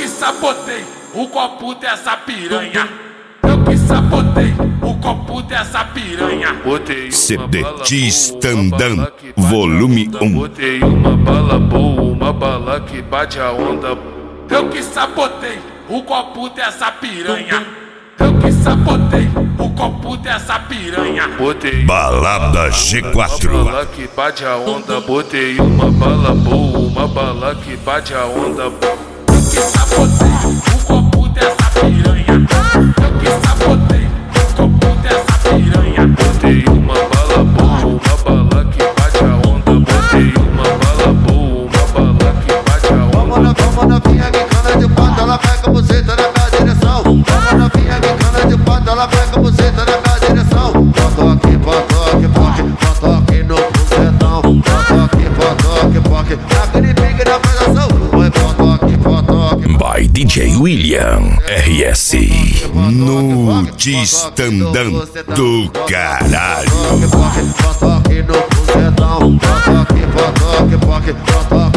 que sabotei o copo dessa piranha. Eu que sabotei o copo dessa piranha. CD Tistandam, volume 1. Botei uma bala boa, uma bala que bate a onda. Eu que sabotei o copo dessa piranha. Eu que sabotei o copo dessa piranha. Botei Balada uma G4. bala que bate a onda. Botei uma bala boa, uma bala que bate a onda. Eu que sabotei o copo dessa piranha. Eu que sabotei o copo dessa piranha. Botei uma bala boa, uma bala que bate a onda. Botei uma bala boa, uma bala que bate a onda. Vamos novinha me cana de pato, ela pega você tá na minha direção. Vamos novinha me cana de pato, ela pega você tá na minha direção. Potoque, potoque, poque, potoque no bucetão. Potoque, potoque, poque, aquele pique na pegação. Oi, potoque, potoque. By DJ William RS. No Tistandam do caralho. Potoque, potoque no bucetão. Potoque, potoque, poque, potoque.